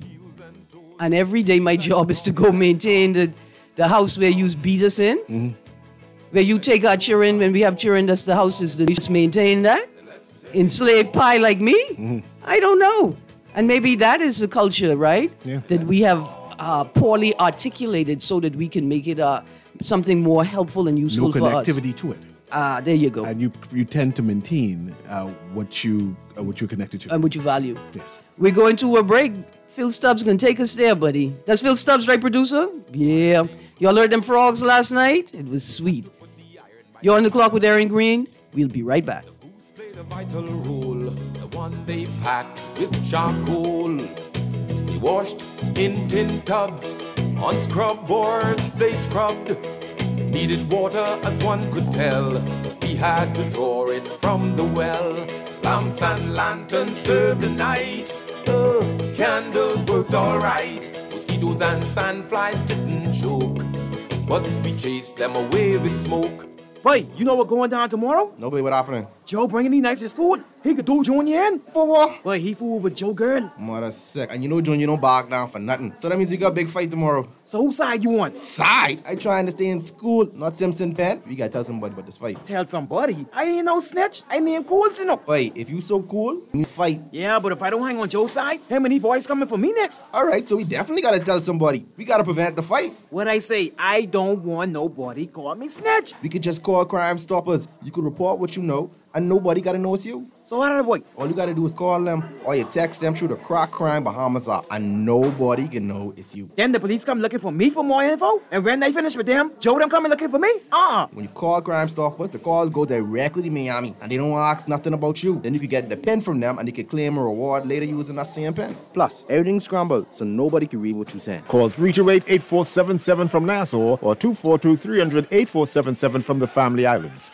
and every day my job is to go maintain the, the house where you beat us in, Mm-hmm. where you take our children, when we have children, that's the house is the just maintain that, enslaved pie like me, Mm-hmm. I don't know. And maybe that is the culture, right? Yeah. That we have uh, poorly articulated so that we can make it uh, something more helpful and useful No for us. connectivity to it. Ah, there you go. And you you tend to maintain uh, what you uh, what you're connected to. And what you value. Yes. We're going to a break. Phil Stubbs gonna take us there, buddy. That's Phil Stubbs, right, producer? Yeah. Y'all heard them frogs last night? It was sweet. You're on the clock with Aaron Green. We'll be right back. Who's played a vital role? The one one they packed with charcoal. They washed in tin tubs, on scrub boards they scrubbed. Needed water as one could tell, we had to draw it from the well. Lamps and lanterns served the night, the candles worked alright. Mosquitoes and sandflies didn't choke, but we chased them away with smoke. Wait, you know what going down tomorrow? No, babe, what happening? Joe bringing me knife to school. He could do Junior in. For what? Wait, he fooled with Joe girl. Mother sick. And you know Junior don't back down for nothing. So that means you got a big fight tomorrow. So whose side you on? Side? I trying to stay in school, not Simpson Pen. We gotta tell somebody about this fight. Tell somebody? I ain't no snitch. I mean cool, you know. Wait, if you so cool, you fight. Yeah, but if I don't hang on Joe's side, how many boys coming for me next? Alright, so we definitely gotta tell somebody. We gotta prevent the fight. What I say, I don't want nobody call me snitch. We could just call Crime Stoppers. You could report what you know, and nobody gotta know it's you. So how did I wait? All you gotta do is call them, or you text them through the Crack Crime Bahamas app, and nobody can know it's you. Then the police come looking for me for more info, and when they finish with them, Joe them coming looking for me? Uh-uh. When you call Crime Stoppers, the call go directly to Miami, and they don't ask nothing about you. Then you can get the pen from them, and you can claim a reward later using that same pen. Plus, everything's scrambled, so nobody can read what you're saying. Call three two eight, eight four seven seven from Nassau, or two four two, three hundred, eight four seven seven from the Family Islands.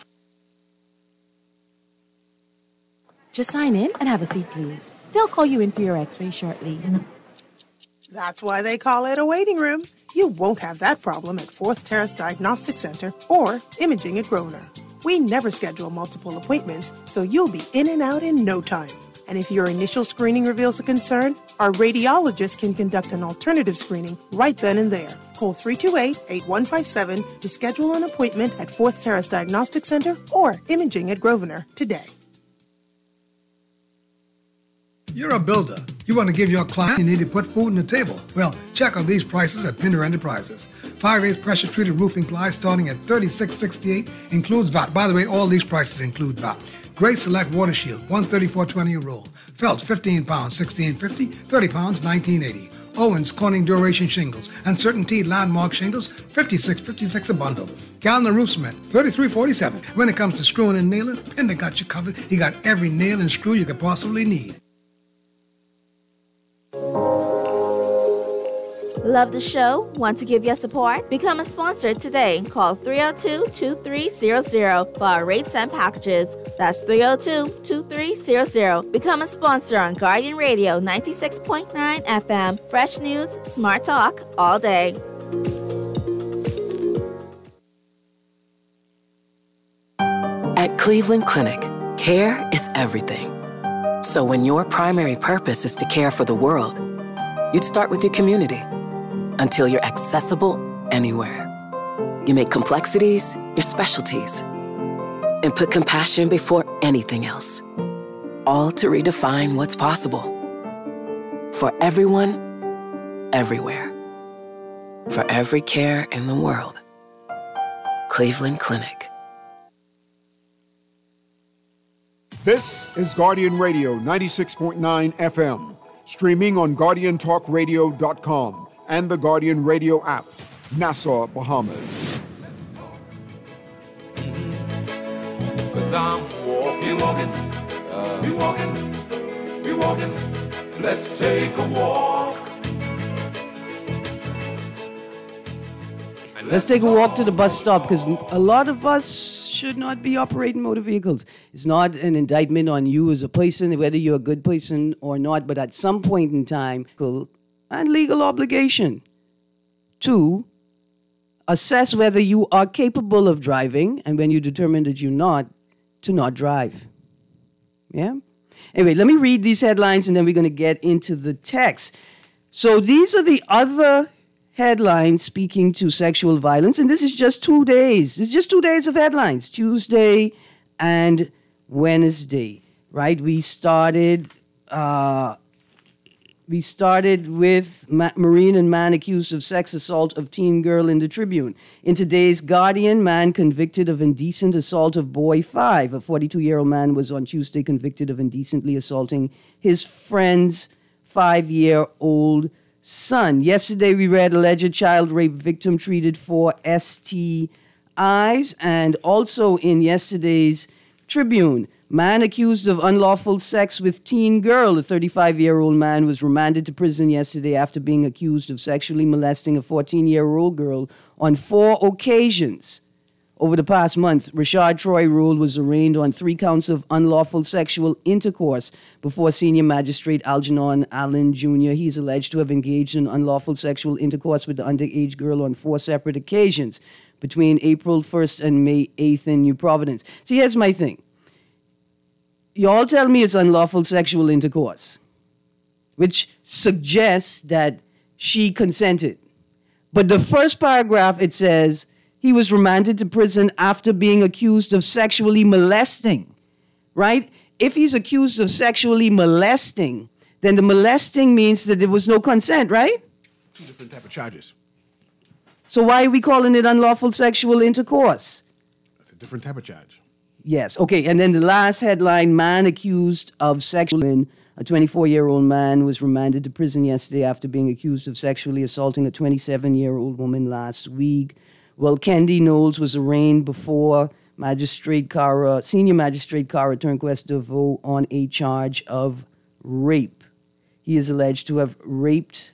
Just sign in and have a seat, please. They'll call you in for your x-ray shortly. That's why they call it a waiting room. You won't have that problem at Fourth Terrace Diagnostic Center or Imaging at Grosvenor. We never schedule multiple appointments, so you'll be in and out in no time. And if your initial screening reveals a concern, our radiologist can conduct an alternative screening right then and there. Call three two eight, eight one five seven to schedule an appointment at Fourth Terrace Diagnostic Center or Imaging at Grosvenor today. You're a builder. You want to give your client you need to put food on the table. Well, check out these prices at Pinder Enterprises. five-eighths pressure-treated roofing ply starting at thirty-six sixty-eight, includes V A T. By the way, all these prices include V A T. Gray Select Water Shield, one thirty-four twenty a roll. Felt, fifteen pounds, sixteen fifty, thirty pounds, nineteen eighty. Owens Corning Duration Shingles and Certainty Landmark Shingles, fifty-six fifty-six a bundle. Gallon Roof Cement, thirty-three forty-seven. When it comes to screwing and nailing, Pinder got you covered. He got every nail and screw you could possibly need. Love the show? Want to give your support? Become a sponsor today. Call three oh two, two three zero zero for our rates and packages. That's three oh two, two three zero zero. Become a sponsor on Guardian Radio ninety-six point nine F M. Fresh news, smart talk, all day. At Cleveland Clinic, care is everything. So when your primary purpose is to care for the world, you'd start with your community. Until you're accessible anywhere. You make complexities your specialties and put compassion before anything else. All to redefine what's possible. For everyone, everywhere. For every care in the world. Cleveland Clinic. This is Guardian Radio ninety-six point nine F M, streaming on guardian talk radio dot com. And the Guardian Radio app, Nassau, Bahamas. Cause I'm walking, walking, uh, we walking, we walking. Let's take a walk. Let's take a walk to the bus stop, because a lot of us should not be operating motor vehicles. It's not an indictment on you as a person, whether you're a good person or not, but at some point in time, and legal obligation to assess whether you are capable of driving, and when you determine that you're not, to not drive. Yeah? Anyway, let me read these headlines and then we're going to get into the text. So these are the other headlines speaking to sexual violence, and this is just two days. This is just two days of headlines, Tuesday and Wednesday, right? We started... Uh, We started with Ma- Marine and man accused of sex assault of teen girl in the Tribune. In today's Guardian, man convicted of indecent assault of boy five. A forty-two-year-old man was on Tuesday convicted of indecently assaulting his friend's five-year-old son. Yesterday, we read alleged child rape victim treated for S T Is. And also in yesterday's Tribune, Man accused of unlawful sex with teen girl. A thirty-five-year-old man was remanded to prison yesterday after being accused of sexually molesting a fourteen-year-old girl on four occasions. Over the past month, Rashad Troy Rule was arraigned on three counts of unlawful sexual intercourse before senior magistrate Algernon Allen Junior He is alleged to have engaged in unlawful sexual intercourse with the underage girl on four separate occasions between April first and May eighth in New Providence. See, here's my thing. Y'all tell me it's unlawful sexual intercourse, which suggests that she consented. But the first paragraph, it says, he was remanded to prison after being accused of sexually molesting, right? If he's accused of sexually molesting, then the molesting means that there was no consent, right? Two different type of charges. So why are we calling it unlawful sexual intercourse? It's a different type of charge. Yes, okay. And then the last headline, man accused of sexually, a twenty-four-year-old man was remanded to prison yesterday after being accused of sexually assaulting a twenty-seven-year-old woman last week. Well, Kendi Knowles was arraigned before Magistrate Cara, Senior Magistrate Cara Turnquest DeVoe on a charge of rape. He is alleged to have raped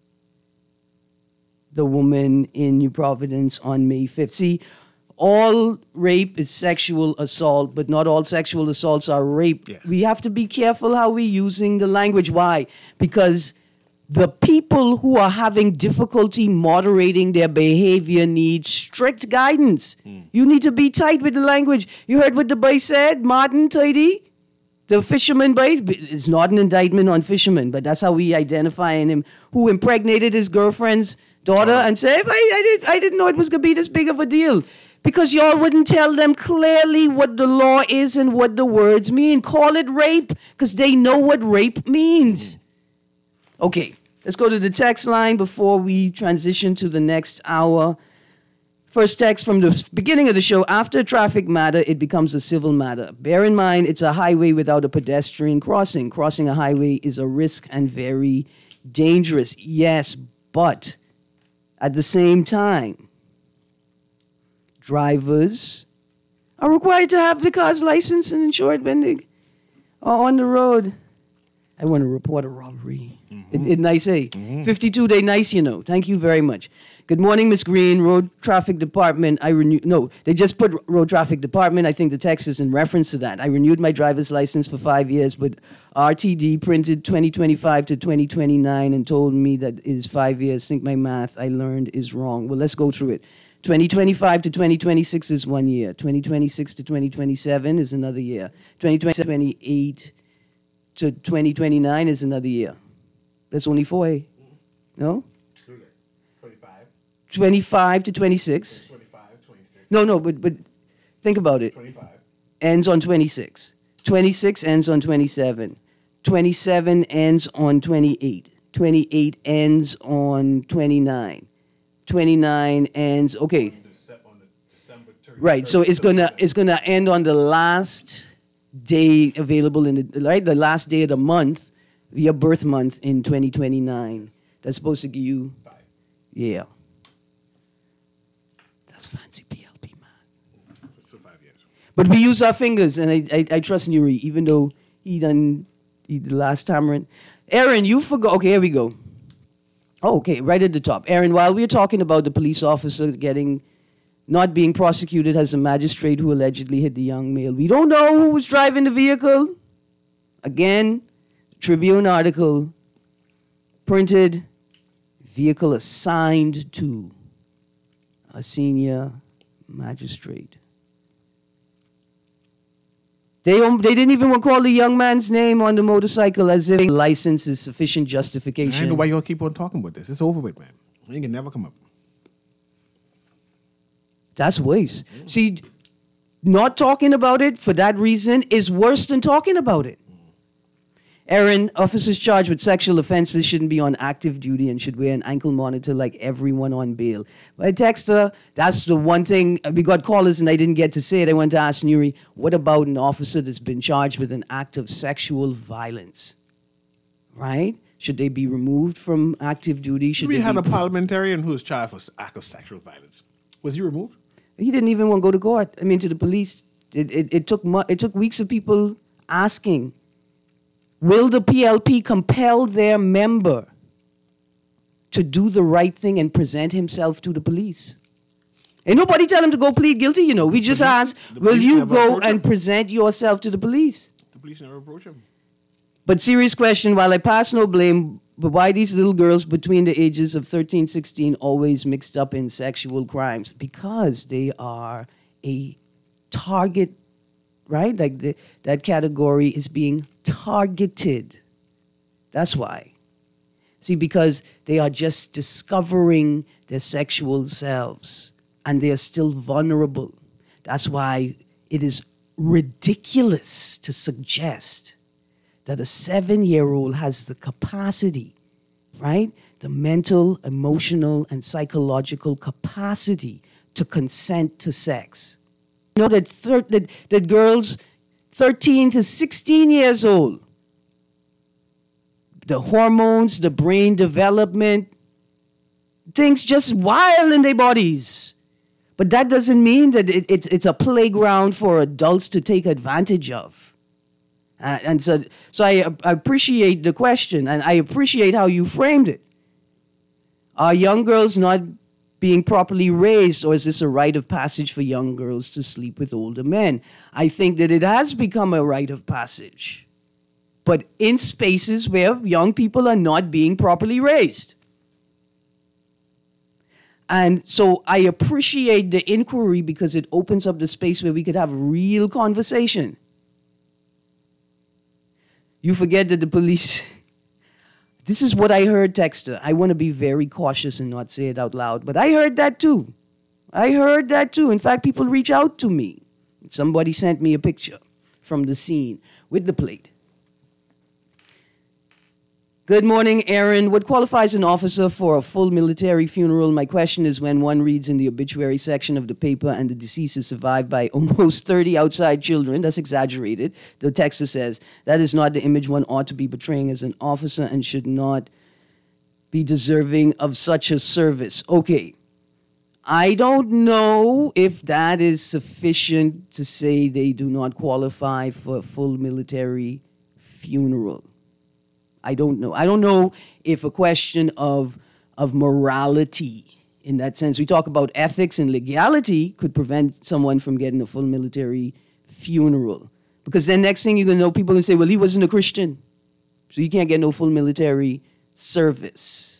the woman in New Providence on May fifth. See, all rape is sexual assault, but not all sexual assaults are rape. Yes. We have to be careful how we're using the language. Why? Because the people who are having difficulty moderating their behavior need strict guidance. Mm. You need to be tight with the language. You heard what the boy said, Martin Tidy? The fisherman boy? It's not an indictment on fishermen, but that's how we identify him, who impregnated his girlfriend's daughter and said, I, I, did, I didn't know it was going to be this big of a deal. Because y'all wouldn't tell them clearly what the law is and what the words mean. Call it rape, because they know what rape means. Okay, let's go to the text line before we transition to the next hour. First text from the beginning of the show. After a traffic matter, it becomes a civil matter. Bear in mind, it's a highway without a pedestrian crossing. Crossing a highway is a risk and very dangerous. Yes, but at the same time, drivers are required to have the car's license and insured when they are on the road. I want to report a robbery. Mm-hmm. It, it nice, eh? Mm-hmm. fifty-two day nice, you know. Thank you very much. Good morning, Miss Green. Road Traffic Department. I renew. No, they just put Road Traffic Department. I think the text is in reference to that. I renewed my driver's license for five years, but R T D printed twenty twenty-five to twenty twenty-nine and told me that it is five years. Think my math I learned is wrong. Well, let's go through it. twenty twenty-five to twenty twenty-six is one year. twenty twenty-six to twenty twenty-seven is another year. twenty twenty-eight to twenty twenty-nine is another year. That's only four, eh? No? twenty-five. twenty-five to twenty-six. twenty-five, twenty-six. No, no, but but think about it. twenty-five. Ends on twenty-six. twenty-six ends on twenty-seven. twenty-seven ends on twenty-eight. twenty-eight ends on twenty-nine. twenty-nine ends, okay. Right, so it's gonna it's gonna end on the last day available in the right, the last day of the month, your birth month in twenty twenty-nine. That's supposed to give you five. Yeah. That's fancy P L P, man. So five years. But we use our fingers, and I I, I trust Nuri, even though he done he, the last time. Aaron, you forgot. Okay, here we go. Oh, okay, right at the top. Aaron, while we're talking about the police officer getting, not being prosecuted as a magistrate who allegedly hit the young male, we don't know who was driving the vehicle. Again, Tribune article, printed, vehicle assigned to a senior magistrate. They, um, they didn't even recall the young man's name on the motorcycle as if license is sufficient justification. I know why y'all keep on talking about this. It's over with, man. It can never come up. That's waste. Mm. See, not talking about it for that reason is worse than talking about it. Aaron, officers charged with sexual offenses shouldn't be on active duty and should wear an ankle monitor like everyone on bail. But I text her, that's the one thing, we got callers and I didn't get to say it. I went to ask Nuri, what about an officer that's been charged with an act of sexual violence? Right? Should they be removed from active duty? Should we they had be a parliamentarian who was charged for act of sexual violence. Was he removed? He didn't even want to go to court. I mean, to the police It, it, it, took, mu- it took weeks of people asking, will the P L P compel their member to do the right thing and present himself to the police? Ain't nobody tell him to go plead guilty, you know. We just The ask, police- the will police you never go approach and him. present yourself to the police? The police never approach him. But serious question, while I pass no blame, but why these little girls between the ages of thirteen, sixteen always mixed up in sexual crimes? Because they are a target, right? Like the, that category is being targeted. That's why. See, because they are just discovering their sexual selves and they are still vulnerable. That's why it is ridiculous to suggest that a seven-year-old has the capacity, right? The mental, emotional, and psychological capacity to consent to sex. You know that, thir- that, that girls thirteen to sixteen years old, the hormones, the brain development, things just wild in their bodies. But that doesn't mean that it, it's, it's a playground for adults to take advantage of. Uh, and so, so I, I appreciate the question, and I appreciate how you framed it. Are young girls not being properly raised, or is this a rite of passage for young girls to sleep with older men? I think that it has become a rite of passage, but in spaces where young people are not being properly raised. And so I appreciate the inquiry because it opens up the space where we could have real conversation. You forget that the police, this is what I heard, Texter. I want to be very cautious and not say it out loud, but I heard that too. I heard that too. In fact, people reach out to me. Somebody sent me a picture from the scene with the plate. Good morning, Aaron. What qualifies an officer for a full military funeral? My question is, when one reads in the obituary section of the paper and the deceased is survived by almost thirty outside children, that's exaggerated. The text says, that is not the image one ought to be portraying as an officer and should not be deserving of such a service. Okay. I don't know if that is sufficient to say they do not qualify for a full military funeral. I don't know. I don't know if a question of, of morality, in that sense, we talk about ethics and legality, could prevent someone from getting a full military funeral. Because then next thing you're going to know, people are going to say, well, he wasn't a Christian, so you can't get no full military service.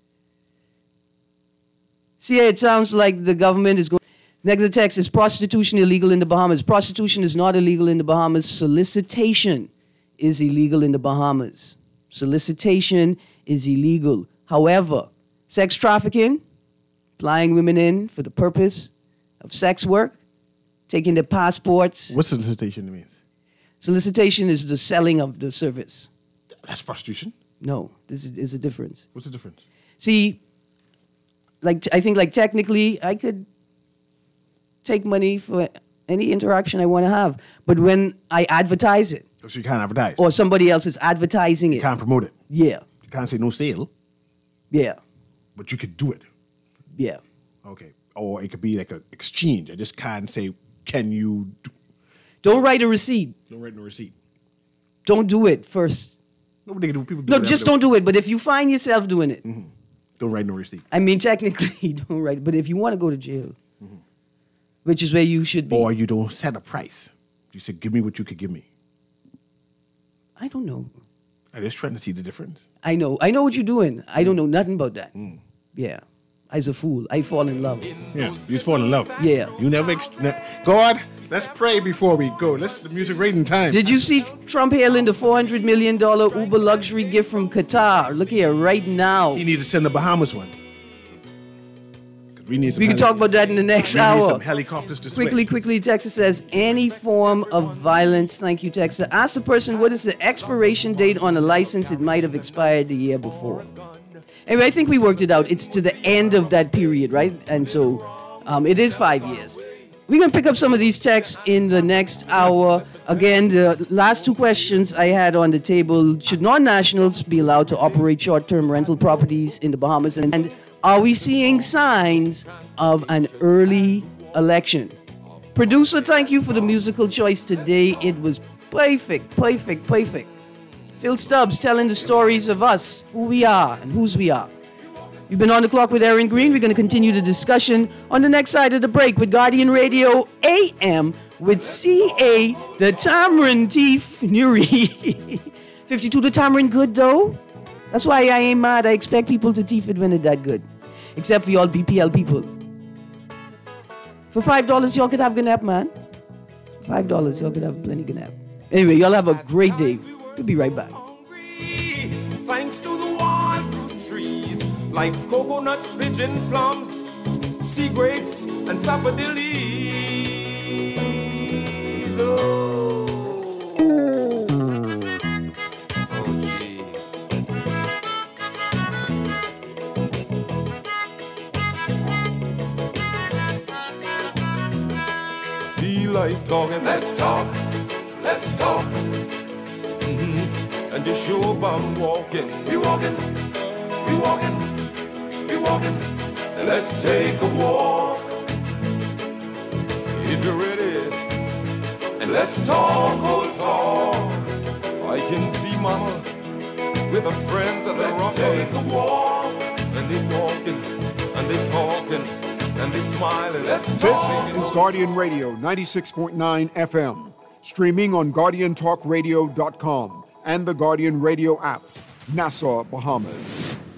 See, it sounds like the government is going... Next to the text is prostitution illegal in the Bahamas. Prostitution is not illegal in the Bahamas. Solicitation is illegal in the Bahamas. Solicitation is illegal. However, sex trafficking, flying women in for the purpose of sex work, taking their passports. What's solicitation mean? Solicitation is the selling of the service. That's prostitution? No, this is, is a difference. What's the difference? See, like I think like technically I could take money for any interaction I want to have, but when I advertise it, So you can't advertise. or somebody else is advertising it, You can't promote it. yeah, You can't say no sale, yeah, but you could do it. yeah. Okay. Or it could be like an exchange. I just can't say, can you do... Don't write a receipt. Don't write no receipt. Don't do it first. Nobody can do people do No, it just after- don't do it. But if you find yourself doing it, Mm-hmm. Don't write no receipt. I mean, technically, don't write it. But if you want to go to jail, Mm-hmm. which is where you should be. Or you don't set a price. You say, give me what you could give me. I don't know. I'm just trying to see the difference. I know. I know what you're doing. I don't know nothing about that. Mm. Yeah. I's a fool. I fall in love. Yeah, you just fall in love. Yeah. You never... Ex- ne- God, let's pray before we go. Let's the music rating time. Did you see Trump hailing the four hundred million dollars Uber luxury gift from Qatar? Look here, right now. You need to send the Bahamas one. 'Cause We need some We can heli- talk about that in the next we hour. need some helicopters to swing. Quickly, quickly, Texas says, any form of violence, thank you, Texas. Ask the person, what is the expiration date on a license? It might have expired the year before. Anyway, I think we worked it out. It's to the end of that period, right? And so um, it is five years. We're going to pick up some of these texts in the next hour. Again, the last two questions I had on the table, should non-nationals be allowed to operate short-term rental properties in the Bahamas? And are we seeing signs of an early election? Producer, thank you for the musical choice today. It was perfect, perfect, perfect. Phil Stubbs telling the stories of us, who we are and whose we are. You've been on the clock with Aaron Green. We're going to continue the discussion on the next side of the break with Guardian Radio A M with C A, the Tamarind Teeth Nuri. fifty-two, the Tamarind good, though. That's why I ain't mad. I expect people to teeth it when it's that good. Except for y'all B P L people. For five dollars, y'all could have Ganap, man. five dollars, y'all could have plenty Ganap. Anyway, y'all have a great day. We'll be right back. Thanks to the wild fruit trees, like coconuts, pigeon plums, sea grapes, and sapodillies. Oh, oh gee. Feel like talking, let's talk, let's talk. Mm-hmm. And you sure I'm walking, we walking, we walking, we walking. And let's take a walk, if you're ready. And let's talk, oh talk. I can see Mama with her friends at the rock. Let's take a walk. And they walking, and they talking, and they smiling. Let's talk. This is Guardian Radio ninety-six point nine F M. Streaming on Guardian Talk Radio dot com and the Guardian Radio app, Nassau, Bahamas.